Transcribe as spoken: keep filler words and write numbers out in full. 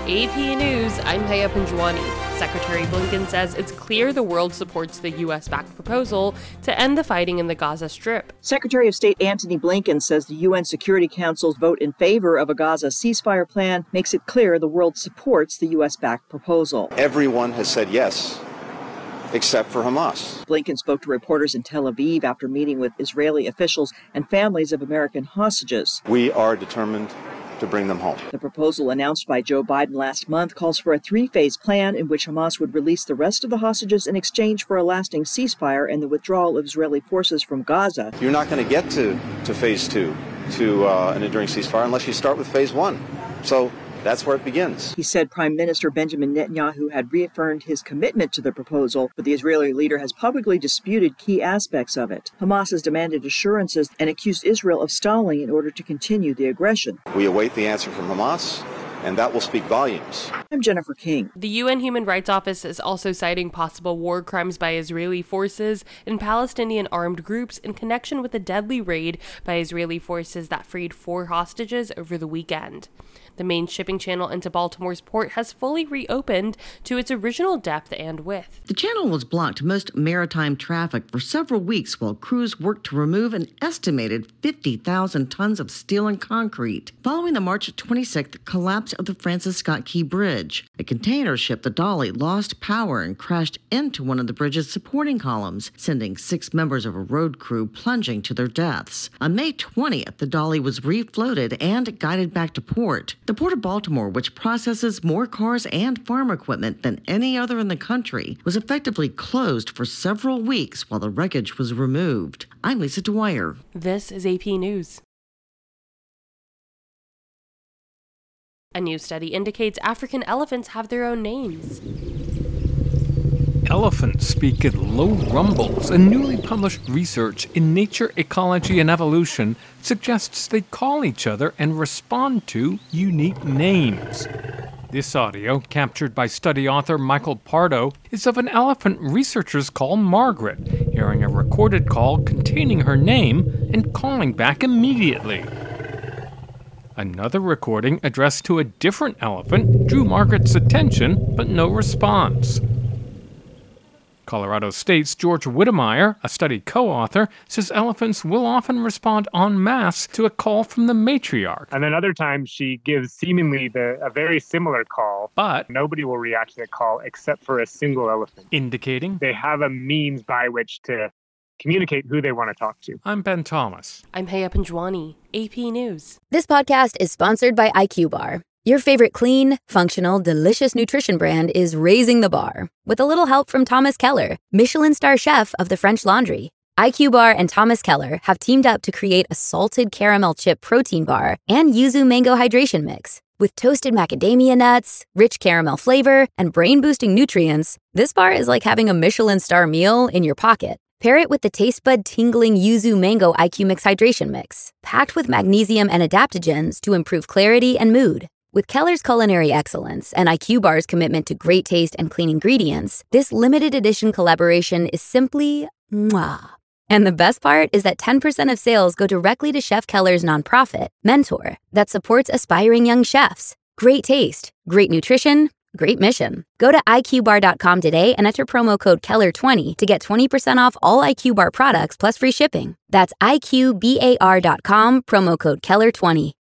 A P News, I'm Haya Panjwani. Secretary Blinken says it's clear the world supports the U S-backed proposal to end the fighting in the Gaza Strip. Secretary of State Antony Blinken says the U N Security Council's vote in favor of a Gaza ceasefire plan makes it clear the world supports the U S-backed proposal. Everyone has said yes, except for Hamas. Blinken spoke to reporters in Tel Aviv after meeting with Israeli officials and families of American hostages. We are determined to bring them home. The proposal announced by Joe Biden last month calls for a three-phase plan in which Hamas would release the rest of the hostages in exchange for a lasting ceasefire and the withdrawal of Israeli forces from Gaza. You're not going to get to, to phase two, to uh, an enduring ceasefire, unless you start with phase one. So that's where it begins. He said Prime Minister Benjamin Netanyahu had reaffirmed his commitment to the proposal, but the Israeli leader has publicly disputed key aspects of it. Hamas has demanded assurances and accused Israel of stalling in order to continue the aggression. We await the answer from Hamas, and that will speak volumes. I'm Jennifer King. The U N Human Rights Office is also citing possible war crimes by Israeli forces and Palestinian armed groups in connection with a deadly raid by Israeli forces that freed four hostages over the weekend. The main shipping channel into Baltimore's port has fully reopened to its original depth and width. The channel was blocked to most maritime traffic for several weeks while crews worked to remove an estimated fifty thousand tons of steel and concrete following the March twenty-sixth collapse of the Francis Scott Key Bridge. A container ship, the Dolly, lost power and crashed into one of the bridge's supporting columns, sending six members of a road crew plunging to their deaths. On May twentieth, the Dolly was refloated and guided back to port. The Port of Baltimore, which processes more cars and farm equipment than any other in the country, was effectively closed for several weeks while the wreckage was removed. I'm Lisa Dwyer. This is A P News. A new study indicates African elephants have their own names. Elephants speak in low rumbles, and newly published research in Nature, Ecology and Evolution suggests they call each other and respond to unique names. This audio, captured by study author Michael Pardo, is of an elephant researchers call Margaret, hearing a recorded call containing her name and calling back immediately. Another recording addressed to a different elephant drew Margaret's attention, but no response. Colorado State's George Whittemire, a study co-author, says elephants will often respond en masse to a call from the matriarch. And then other times she gives seemingly the, a very similar call, but nobody will react to the call except for a single elephant. Indicating they have a means by which to communicate who they want to talk to. I'm Ben Thomas. I'm Haya Panjwani, A P News. This podcast is sponsored by I Q Bar. Your favorite clean, functional, delicious nutrition brand is raising the bar with a little help from Thomas Keller, Michelin star chef of the French Laundry. I Q Bar and Thomas Keller have teamed up to create a salted caramel chip protein bar and yuzu mango hydration mix. With toasted macadamia nuts, rich caramel flavor, and brain-boosting nutrients, this bar is like having a Michelin star meal in your pocket. Pair it with the taste bud tingling yuzu mango I Q Mix hydration mix, packed with magnesium and adaptogens to improve clarity and mood. With Keller's culinary excellence and I Q Bar's commitment to great taste and clean ingredients, this limited edition collaboration is simply mwah. And the best part is that ten percent of sales go directly to Chef Keller's nonprofit, Mentor, that supports aspiring young chefs. Great taste, great nutrition, great mission. Go to I Q bar dot com today and enter promo code Keller twenty to get twenty percent off all I Q Bar products plus free shipping. That's I Q bar dot com, promo code Keller twenty.